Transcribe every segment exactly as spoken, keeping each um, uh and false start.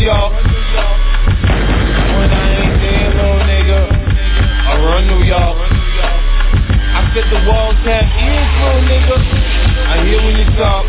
York. When I ain't there, little nigga, I run New York. I said the walls have ears, little nigga. I hear when you talk.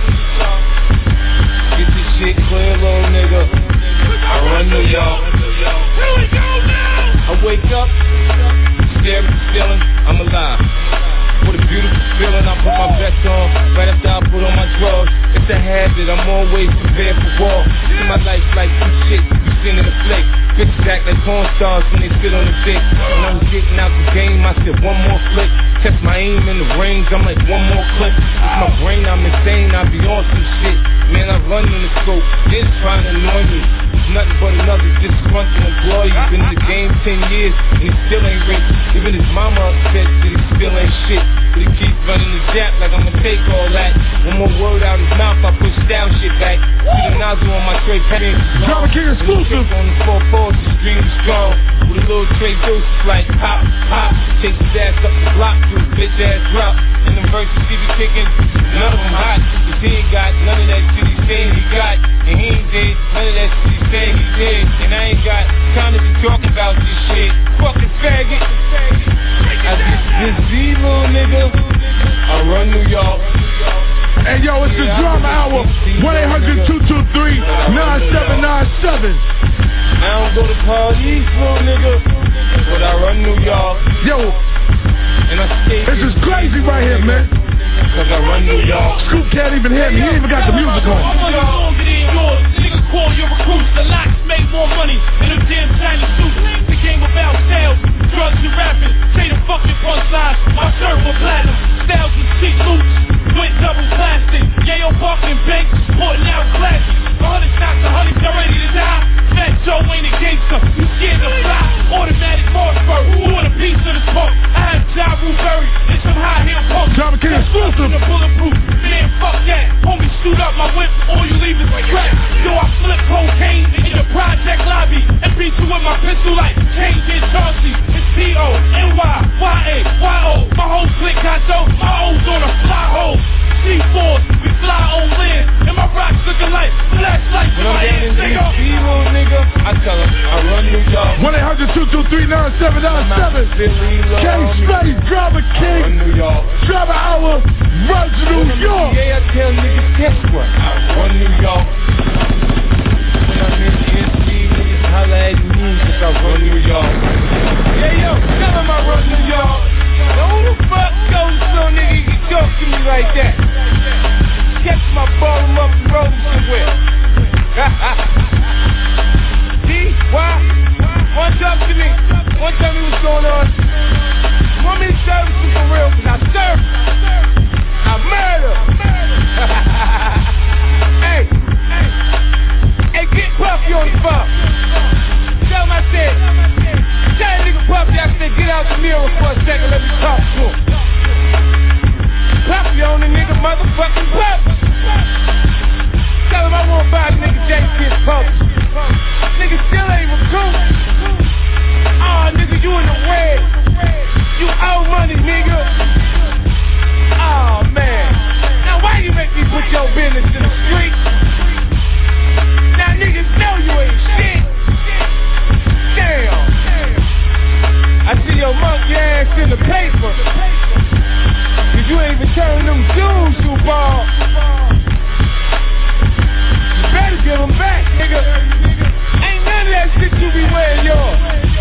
Get this shit clear, little nigga. I run New York. Here we go now. I wake up, stare at the ceiling, I'm alive. What a beautiful feeling, I put my vest on, right after I put on my drawers. It's a habit, I'm always prepared for war. See my life like some shit you seen in the flick. Bitches act like porn stars when they sit on the dick. When I was getting out the game, I said one more flick. Test my aim in the range, I'm like one more clip. It's my brain, I'm insane, I be on some shit. Man, I run in the scope, just trying to annoy me. It's nothing but another disgruntled employee. Been in the game ten years, and he still ain't rich. Even his mama upset that he still ain't shit. But he keep running the jab like I'ma take all that. One more word out his mouth, I push down shit back. See the nozzle on my tray, penny. Drama King exclusive. On the four fours, the stream is strong. With a little tray dose, it's like pop, pop. Takes his ass up the block to a bitch ass drop. And them verses he be kicking, none of them hot. Cause he ain't got none of that shit he saying he got. And he ain't did none of that shit he saying he did. And I ain't got time to be talking about this shit. Fucking faggot. I just this little nigga. I run New York. Hey yo, it's the Drama Hour. one eight hundred two two three nine seven nine seven. I don't go to parties, little nigga, but I run New York. Yo, and I stay. This is crazy right here, man. Cause I run New York. Scoop can't even hear me. He ain't even got the music on. I'm money longer than yours. Niggas call your recruits. The locks make more money in them damn shiny suits. The game about sales, drugs and rapping. Say the fucking punchline. My shirt was platinum. Styles with cheap loops. Went double plastic. Yayo Parkin Banks. Putting out classics. A hundred shots, a hundred, y'all ready to die? Fat Joe ain't a gangster. You scared to fly. Automatic Mossberg. You want a piece of the smoke? I had Ja Rule buried in some high heel pumps. Drama King exclusive. The bulletproof, man, fuck that. Homie, shoot up my whip, all you leave is crap. Yo, I flip cocaine in the project lobby and beat you with my pistol like Kane did Chauncey. It's P O N Y Y A Y O. My whole clique got dope, my O's on a fly hole. C fours, we fly on land, and my rocks looking like flashlights in my hands, nigga. nigga. I tell him, I run New York. one eight hundred two two three nine seven nine seven. K-Space, Drama King, New York. Drama Hour, run to New York. Yeah, I tell niggas, guess what? I run New York. When I'm in the N C, niggas holla at me because I run New York. Yeah, yo, tell him I run New York. Now who the fuck goes so nigga you talk to me like that? Catch my ball him up and roll him somewhere. See? Why? One talk to me. One tell me what's going on. You want me to serve you for real? Cause I serve. I murder. Hey. Hey, get Puffy on the phone. Tell him I said, tell that nigga Puffy I said get out the mirror for a second, let me talk to him. Puffy on the nigga motherfucking Puffy. Tell him I won't buy the nigga J K's Puffy. Nigga still ain't recruit. Aw, oh, nigga, you in the red. You owe money, nigga. Aw, oh, man. Now why you make me put your business in the street? Now niggas know you ain't shit. Damn. I see your monkey ass in the paper. Cause you ain't even turning them dudes to ball. You better give them back, nigga. Ain't none of that shit you be wearing yours.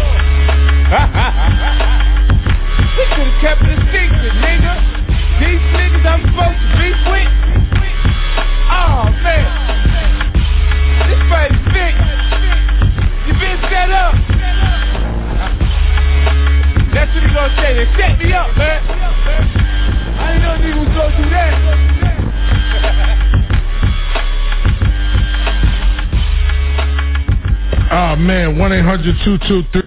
We could've kept it a secret, nigga. These niggas I'm supposed to beef with. Oh, man. This fight is fixed. You been set up. That's what he gonna say. They set me up, man. I didn't know niggas was gonna do that. Oh man, one eight hundred two two three